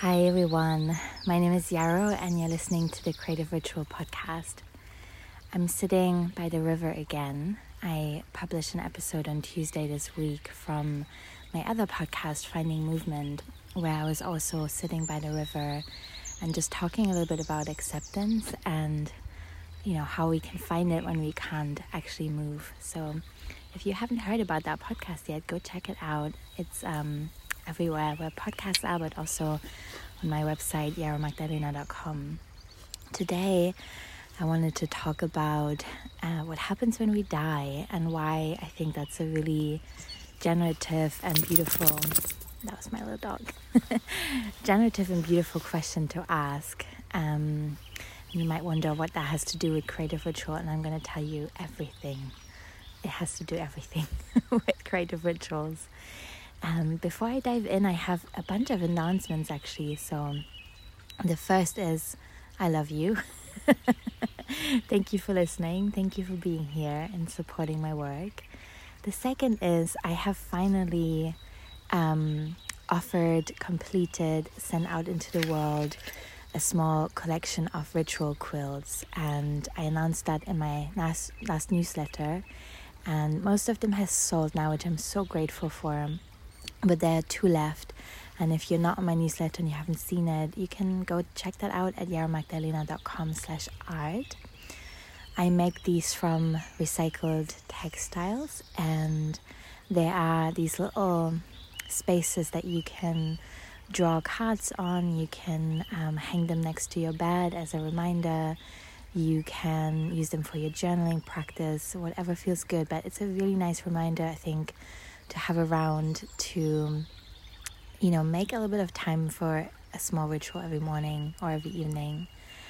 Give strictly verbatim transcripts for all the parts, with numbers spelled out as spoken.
Hi everyone, my name is Yarrow and you're listening to the Creative Ritual podcast. I'm sitting by the river again. I published an episode on Tuesday this week from my other podcast, Finding Movement, where I was also sitting by the river and just talking a little bit about acceptance and, you know, how we can find it when we can't actually move. So if you haven't heard about that podcast yet, go check it out. It's um, everywhere where podcasts are, but also on my website, yarrow magdalena dot com. Today, I wanted to talk about uh, what happens when we die and why I think that's a really generative and beautiful, that was my little dog, generative and beautiful question to ask. Um, you might wonder what that has to do with Creative Ritual, and I'm going to tell you everything. It has to do everything with Creative Rituals. Um, before I dive in, I have a bunch of announcements actually. So the first is, I love you. Thank you for listening. Thank you for being here and supporting my work. The second is, I have finally um, offered, completed, sent out into the world a small collection of ritual quilts. And I announced that in my last, last newsletter. And most of them has sold now, which I'm so grateful for. But there are two left, and if you're not on my newsletter and you haven't seen it, you can go check that out at yarrow magdalena dot com slash art. I make these from recycled textiles, and there are these little spaces that you can draw cards on. You can um, hang them next to your bed as a reminder. You can use them for your journaling practice, whatever feels good, but it's a really nice reminder, I think, to have around to, you know, make a little bit of time for a small ritual every morning or every evening.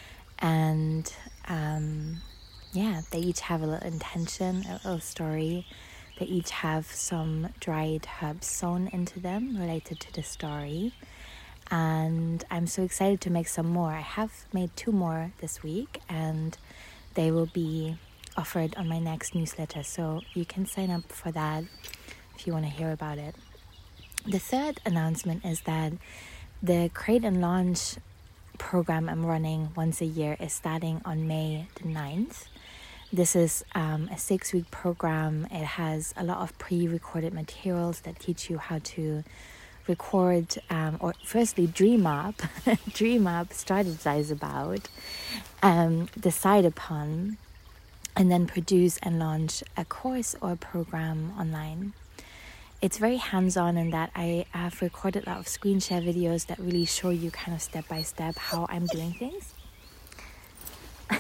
And um, yeah, they each have a little intention, a little story. They each have some dried herbs sewn into them related to the story. And I'm so excited to make some more. I have made two more this week, and they will be offered on my next newsletter. So you can sign up for that if you want to hear about it. The third announcement is that the Create and Launch program I'm running once a year is starting on May the ninth. This is um, a six-week program. It has a lot of pre-recorded materials that teach you how to record, um, or firstly dream up, dream up, strategize about, um, decide upon, and then produce and launch a course or a program online. It's very hands-on in that I have recorded a lot of screen share videos that really show you kind of step-by-step how I'm doing things. I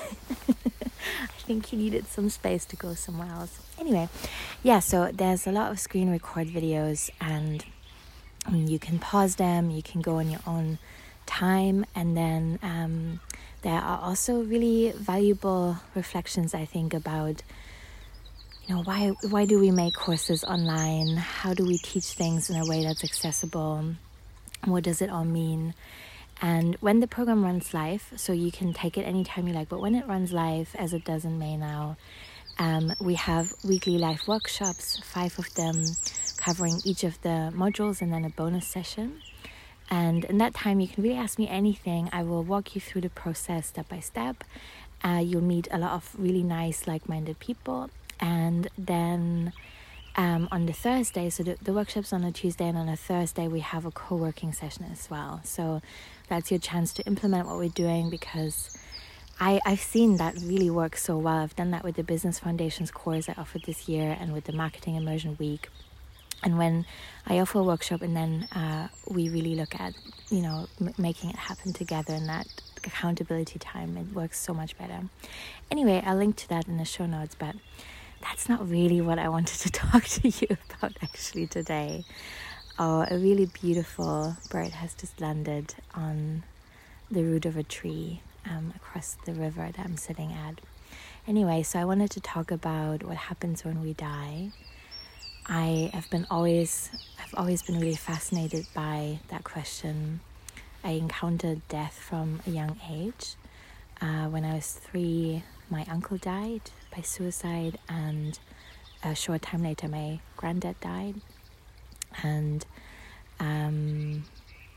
think he needed some space to go somewhere else. Anyway, yeah, so there's a lot of screen record videos, and you can pause them, you can go on your own time, and then um, there are also really valuable reflections, I think, about You know, why why do we make courses online? How do we teach things in a way that's accessible? What does it all mean? And when the program runs live, so you can take it anytime you like, but when it runs live, as it does in May now, um, we have weekly live workshops, five of them, covering each of the modules, and then a bonus session. And in that time, you can really ask me anything. I will walk you through the process step by step. Uh, you'll meet a lot of really nice, like-minded people. And then um, on the Thursday, so the, the workshop's on a Tuesday, and on a Thursday we have a co-working session as well. So that's your chance to implement what we're doing, because I, I've seen that really work so well. I've done that with the Business Foundations course I offered this year and with the Marketing Immersion Week. And when I offer a workshop and then uh, we really look at, you know, m- making it happen together in that accountability time, it works so much better. Anyway, I'll link to that in the show notes, but that's not really what I wanted to talk to you about actually today. Oh, a really beautiful bird has just landed on the root of a tree um, across the river that I'm sitting at. Anyway, so I wanted to talk about what happens when we die. I have been always, I've always been really fascinated by that question. I encountered death from a young age. Uh, when I was three, my uncle died by suicide, and a short time later my granddad died. And um,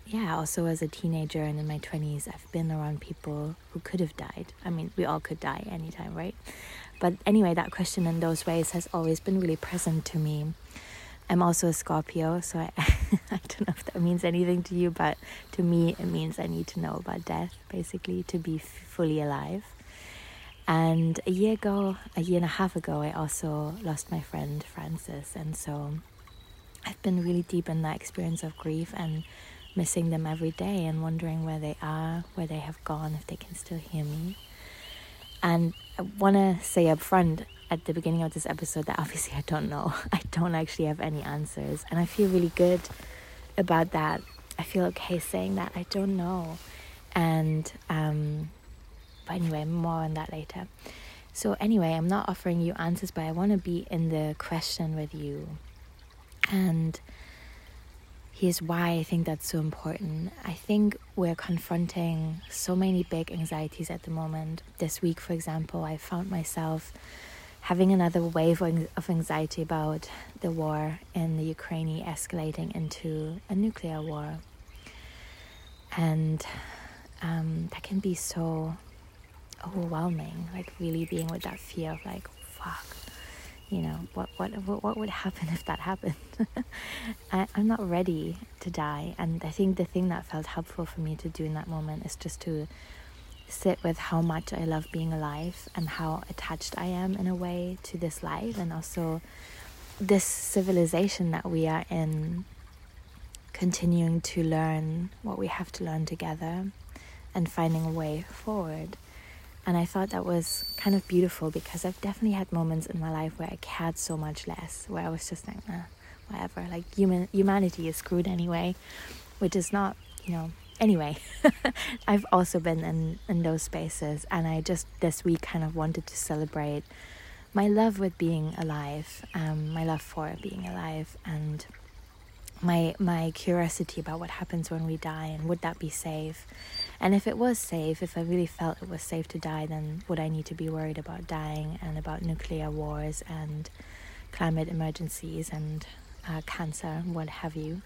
yeah, also as a teenager and in my twenties, I've been around people who could have died. I mean, we all could die anytime, right? But anyway, that question in those ways has always been really present to me. I'm also a Scorpio, so I, I don't know if that means anything to you, but to me, it means I need to know about death, basically, to be f- fully alive. And a year ago, a year and a half ago, I also lost my friend, Francis. And so I've been really deep in that experience of grief and missing them every day and wondering where they are, where they have gone, if they can still hear me. And I want to say up front at the beginning of this episode that obviously I don't know. I don't actually have any answers. And I feel really good about that. I feel okay saying that. I don't know. And, um, but anyway, more on that later. So anyway, I'm not offering you answers, but I want to be in the question with you. And here's why I think that's so important. I think we're confronting so many big anxieties at the moment. This week, for example, I found myself having another wave of anxiety about the war in the Ukraine escalating into a nuclear war. And um, that can be so overwhelming, like really being with that fear of like, fuck, you know, what what what would happen if that happened? I, I'm not ready to die. And I think the thing that felt helpful for me to do in that moment is just to sit with how much I love being alive and how attached I am in a way to this life and also this civilization that we are in, continuing to learn what we have to learn together and finding a way forward. And I thought that was kind of beautiful because I've definitely had moments in my life where I cared so much less, where I was just like, eh, whatever, like human humanity is screwed anyway, which is not, you know, anyway. I've also been in, in those spaces, and I just this week kind of wanted to celebrate my love with being alive, um, my love for being alive, and my my curiosity about what happens when we die and would that be safe. And if it was safe, if I really felt it was safe to die, then would I need to be worried about dying and about nuclear wars and climate emergencies and uh, cancer, what have you.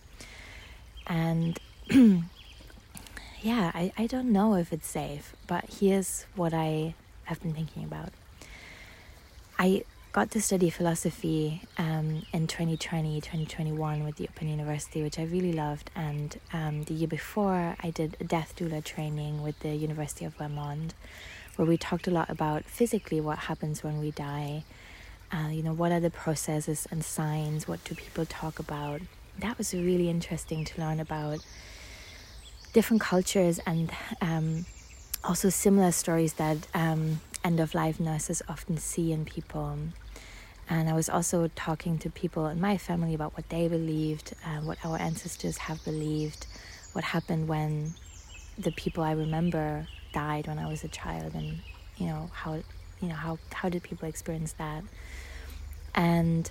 And yeah, I, I don't know if it's safe, but here's what I have been thinking about. I got to study philosophy um, in twenty twenty, twenty twenty-one with the Open University, which I really loved. And um, the year before, I did a death doula training with the University of Vermont, where we talked a lot about physically what happens when we die. Uh, you know, what are the processes and signs? What do people talk about? That was really interesting to learn about different cultures and um, also similar stories that um, end-of-life nurses often see in people. And I was also talking to people in my family about what they believed, uh, what our ancestors have believed, what happened when the people I remember died when I was a child, and you know how you know how how did people experience that. And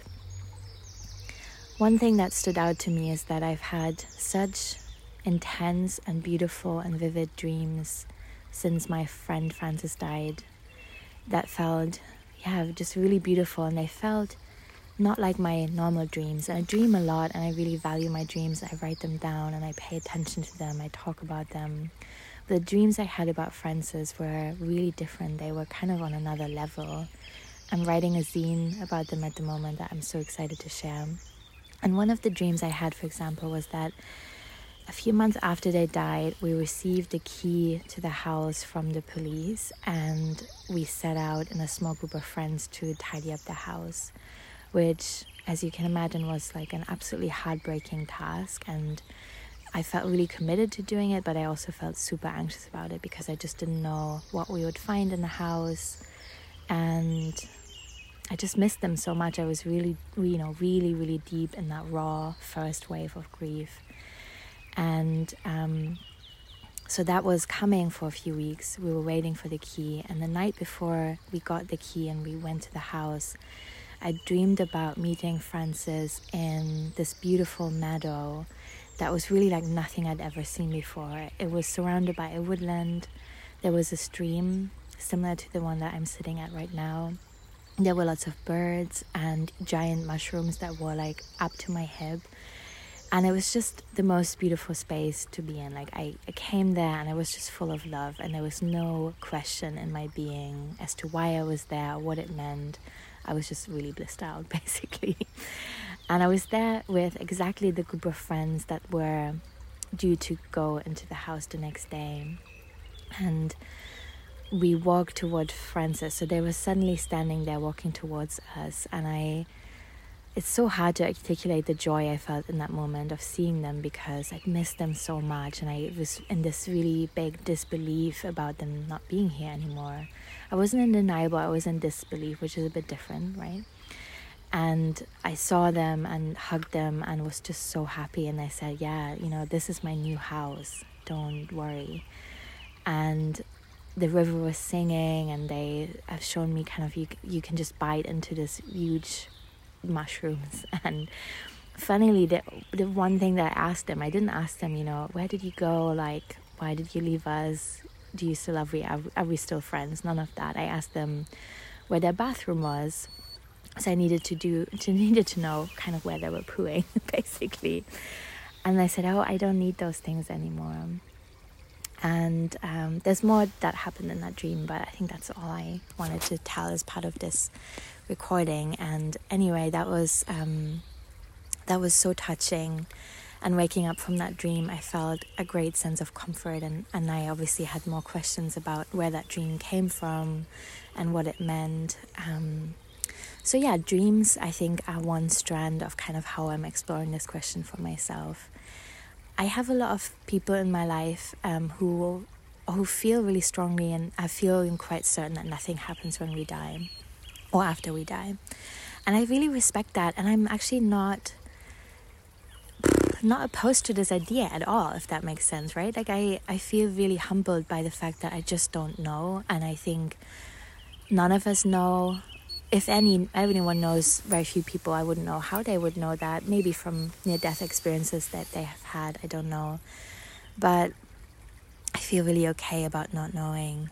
one thing that stood out to me is that I've had such intense and beautiful and vivid dreams since my friend Francis died that felt yeah, just really beautiful, and they felt not like my normal dreams. And I dream a lot, and I really value my dreams. I write them down, and I pay attention to them. I talk about them. But the dreams I had about Francis were really different. They were kind of on another level. I'm writing a zine about them at the moment that I'm so excited to share. And one of the dreams I had, for example, was that a few months after they died, we received a key to the house from the police, and we set out in a small group of friends to tidy up the house, which, as you can imagine, was like an absolutely heartbreaking task. And I felt really committed to doing it, but I also felt super anxious about it because I just didn't know what we would find in the house, and I just missed them so much. I was really, you know, really, really deep in that raw first wave of grief. And um, so that was coming for a few weeks. We were waiting for the key. And the night before we got the key and we went to the house, I dreamed about meeting Francis in this beautiful meadow that was really like nothing I'd ever seen before. It was surrounded by a woodland. There was a stream similar to the one that I'm sitting at right now. There were lots of birds and giant mushrooms that were like up to my hip. And it was just the most beautiful space to be in. Like I, I came there and I was just full of love, and there was no question in my being as to why I was there or what it meant. I was just really blissed out, basically. And I was there with exactly the group of friends that were due to go into the house the next day. And we walked toward Francis. So they were suddenly standing there walking towards us. And I... It's so hard to articulate the joy I felt in that moment of seeing them, because I'd missed them so much, and I was in this really big disbelief about them not being here anymore. I wasn't in denial, but I was in disbelief, which is a bit different, right? And I saw them and hugged them and was just so happy. And I said, yeah, you know, this is my new house. Don't worry. And the river was singing, and they have shown me kind of, you, you can just bite into this huge mushrooms. And funnily, the the one thing that I asked them, I didn't ask them, you know, where did you go? Like, why did you leave us? Do you still love me? Are, are we still friends? None of that. I asked them where their bathroom was. So I needed to do, to needed to know kind of where they were pooing, basically. And I said, oh, I don't need those things anymore. And um, there's more that happened in that dream, but I think that's all I wanted to tell as part of this recording. And anyway, that was um, that was so touching. And waking up from that dream, I felt a great sense of comfort. And, and I obviously had more questions about where that dream came from and what it meant. Um, so yeah, dreams, I think, are one strand of kind of how I'm exploring this question for myself. I have a lot of people in my life um, who who feel really strongly, and I feel quite certain that nothing happens when we die or after we die. And I really respect that, and I'm actually not not opposed to this idea at all, if that makes sense, right? Like I, I feel really humbled by the fact that I just don't know, and I think none of us know. If any anyone knows, very few people, I wouldn't know how they would know that. Maybe from near-death experiences that they have had, I don't know. But I feel really okay about not knowing.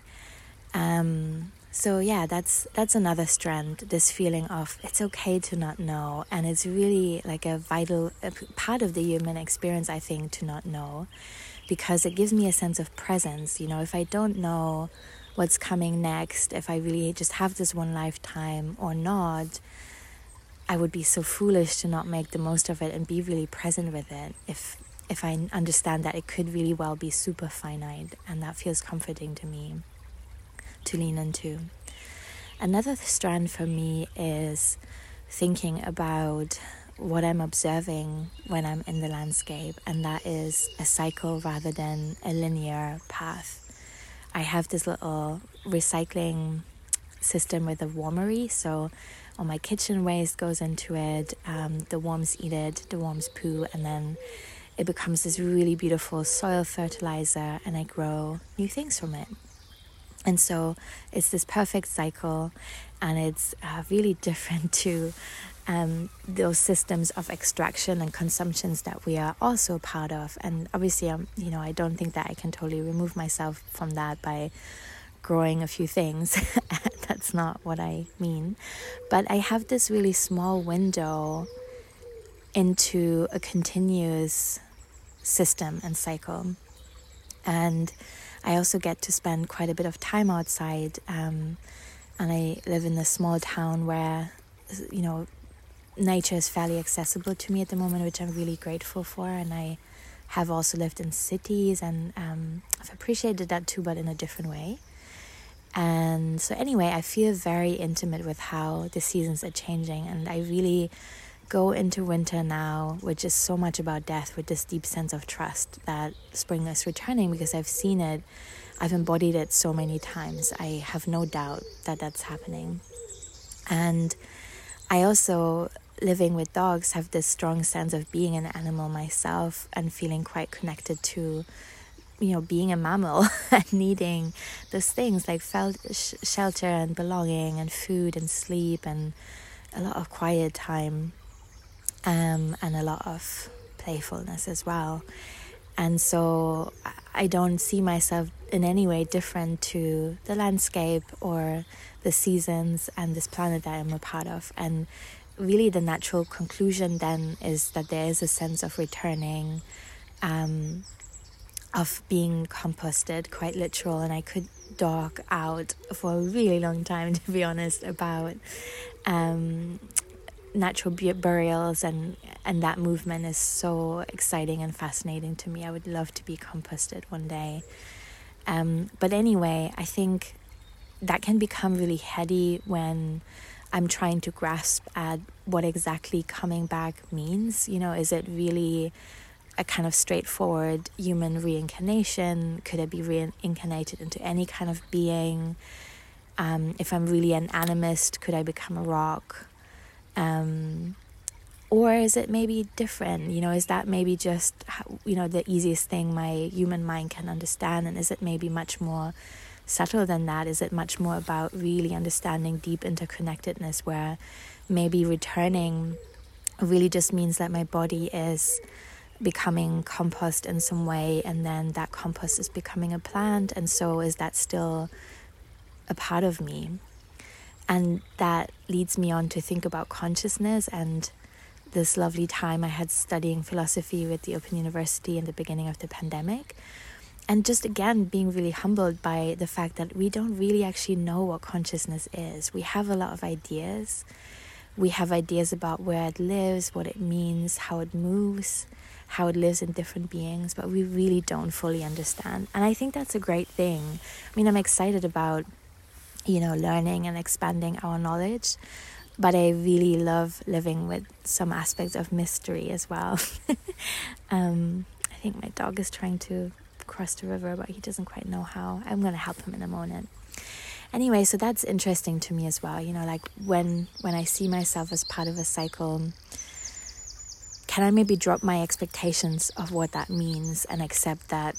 Um, so yeah, that's that's another strand, this feeling of it's okay to not know. And it's really like a vital a part of the human experience, I think, to not know. Because it gives me a sense of presence. You know, if I don't know what's coming next, if I really just have this one lifetime or not, I would be so foolish to not make the most of it and be really present with it if if I understand that it could really well be super finite. And that feels comforting to me to lean into. Another strand for me is thinking about what I'm observing when I'm in the landscape, and that is a cycle rather than a linear path. I have this little recycling system with a wormery, so all my kitchen waste goes into it, um, the worms eat it, the worms poo, and then it becomes this really beautiful soil fertilizer, and I grow new things from it. And so it's this perfect cycle, and it's uh, really different to um, those systems of extraction and consumptions that we are also part of. And obviously, um, you know, I don't think that I can totally remove myself from that by growing a few things. That's not what I mean. But I have this really small window into a continuous system and cycle. And I also get to spend quite a bit of time outside, um, and I live in a small town where, you know, nature is fairly accessible to me at the moment, which I'm really grateful for. And I have also lived in cities, and um, I've appreciated that too, but in a different way. And so anyway, I feel very intimate with how the seasons are changing, and I really go into winter now, which is so much about death, with this deep sense of trust that spring is returning, because I've seen it, I've embodied it so many times. I have no doubt that that's happening. And I also, living with dogs, have this strong sense of being an animal myself and feeling quite connected to, you know, being a mammal and needing those things like fel- sh- shelter and belonging and food and sleep and a lot of quiet time. Um, and a lot of playfulness as well. And so I don't see myself in any way different to the landscape or the seasons and this planet that I'm a part of. And really the natural conclusion then is that there is a sense of returning, um, of being composted, quite literal. And I could talk out for a really long time, to be honest, about um, natural burials, and, and that movement is so exciting and fascinating to me. I would love to be composted one day. Um, but anyway, I think that can become really heady when I'm trying to grasp at what exactly coming back means. You know, is it really a kind of straightforward human reincarnation? Could I be reincarnated into any kind of being? Um, if I'm really an animist, could I become a rock? Um, or is it maybe different? You know, is that maybe just, you know, the easiest thing my human mind can understand? And is it maybe much more subtle than that? Is it much more about really understanding deep interconnectedness, where maybe returning really just means that my body is becoming compost in some way, and then that compost is becoming a plant, and so is that still a part of me? And that leads me on to think about consciousness and this lovely time I had studying philosophy with the Open University in the beginning of the pandemic. And just again, being really humbled by the fact that we don't really actually know what consciousness is. We have a lot of ideas. We have ideas about where it lives, what it means, how it moves, how it lives in different beings, but we really don't fully understand. And I think that's a great thing. I mean, I'm excited about, you know, learning and expanding our knowledge, but I really love living with some aspects of mystery as well. um, I think my dog is trying to cross the river, but he doesn't quite know how. I'm going to help him in a moment. Anyway, so that's interesting to me as well. You know, like when when I see myself as part of a cycle, can I maybe drop my expectations of what that means and accept that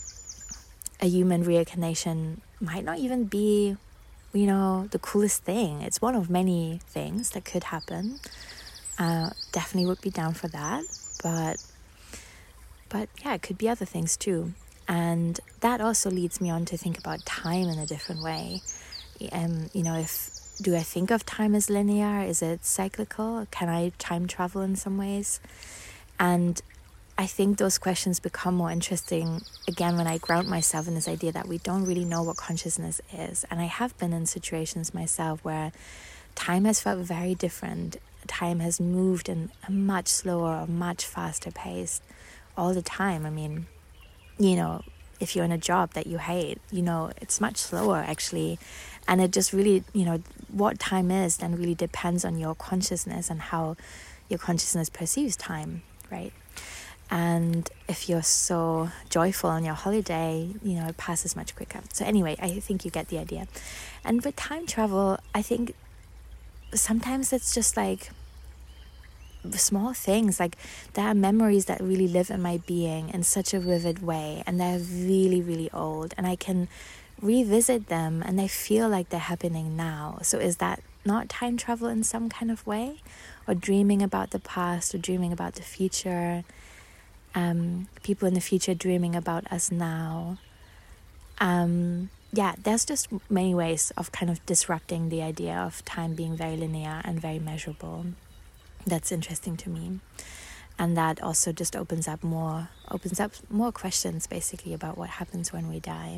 a human reincarnation might not even be, you know, the coolest thing. It's one of many things that could happen. Uh, definitely would be down for that. But, but yeah, it could be other things too. And that also leads me on to think about time in a different way. Um, you know, if do I think of time as linear? Is it cyclical? Can I time travel in some ways? And I think those questions become more interesting again when I ground myself in this idea that we don't really know what consciousness is. And I have been in situations myself where time has felt very different. Time has moved in a much slower, much faster pace all the time. I mean, you know, if you're in a job that you hate, you know, it's much slower actually. And it just really, you know, what time is then really depends on your consciousness and how your consciousness perceives time, right? And if you're so joyful on your holiday, you know, it passes much quicker. So anyway, I think you get the idea. And with time travel, I think sometimes it's just like small things. Like there are memories that really live in my being in such a vivid way, and they're really, really old. And I can revisit them and they feel like they're happening now. So is that not time travel in some kind of way? Or dreaming about the past or dreaming about the future? Um, people in the future dreaming about us now. Um, yeah, there's just many ways of kind of disrupting the idea of time being very linear and very measurable. That's interesting to me. And that also just opens up more, opens up more questions basically about what happens when we die.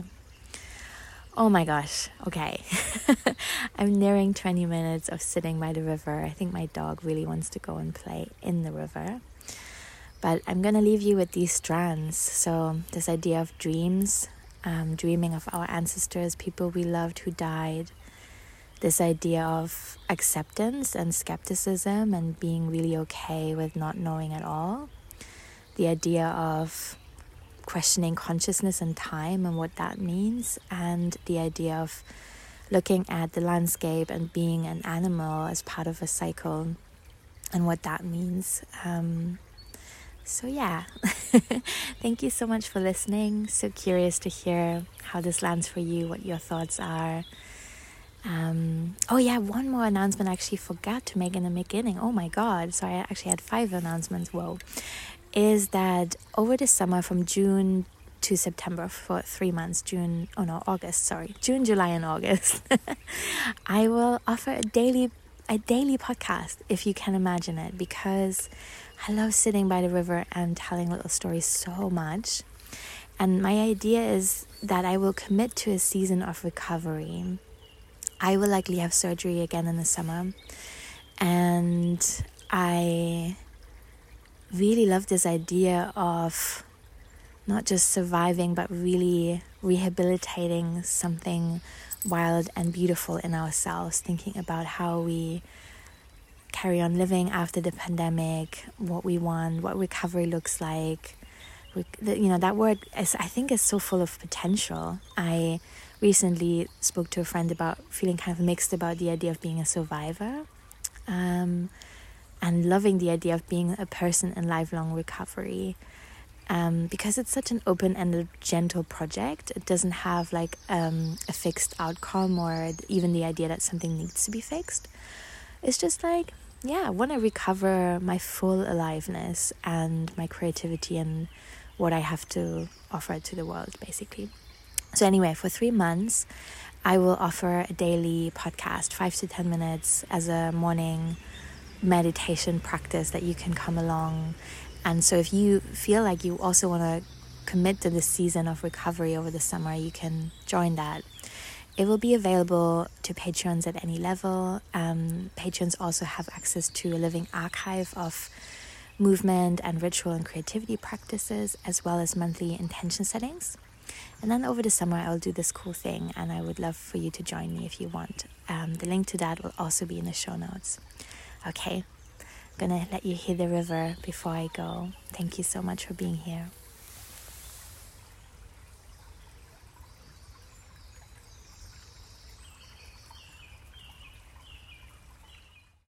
Oh my gosh, okay. I'm nearing twenty minutes of sitting by the river. I think my dog really wants to go and play in the river. But I'm going to leave you with these strands. So this idea of dreams, um, dreaming of our ancestors, people we loved who died. This idea of acceptance and skepticism and being really okay with not knowing at all. The idea of questioning consciousness and time and what that means. And the idea of looking at the landscape and being an animal as part of a cycle and what that means. Um, So yeah, thank you so much for listening. So curious to hear how this lands for you, what your thoughts are. Um, oh yeah, one more announcement I actually forgot to make in the beginning. Oh my God, sorry, I actually had five announcements, whoa. Is that over the summer from June to September for three months, June, oh no, August, sorry, June, July and August, I will offer a daily a daily podcast, if you can imagine it, because I love sitting by the river and telling little stories so much. And my idea is that I will commit to a season of recovery. I will likely have surgery again in the summer. And I really love this idea of not just surviving, but really rehabilitating something wild and beautiful in ourselves, thinking about how we carry on living after the pandemic, what we want, what recovery looks like. You know, that word is, I think, is so full of potential. I recently spoke to a friend about feeling kind of mixed about the idea of being a survivor, um, and loving the idea of being a person in lifelong recovery, um, because it's such an open-ended, gentle project. It doesn't have like um, a fixed outcome or even the idea that something needs to be fixed. It's just like, yeah, I want to recover my full aliveness and my creativity and what I have to offer to the world, basically. So anyway, for three months, I will offer a daily podcast, five to ten minutes as a morning meditation practice that you can come along. And so if you feel like you also want to commit to this season of recovery over the summer, you can join that. It will be available to patrons at any level. Um, patrons also have access to a living archive of movement and ritual and creativity practices, as well as monthly intention settings. And then over the summer, I'll do this cool thing, and I would love for you to join me if you want. Um, the link to that will also be in the show notes. Okay, I'm gonna let you hear the river before I go. Thank you so much for being here.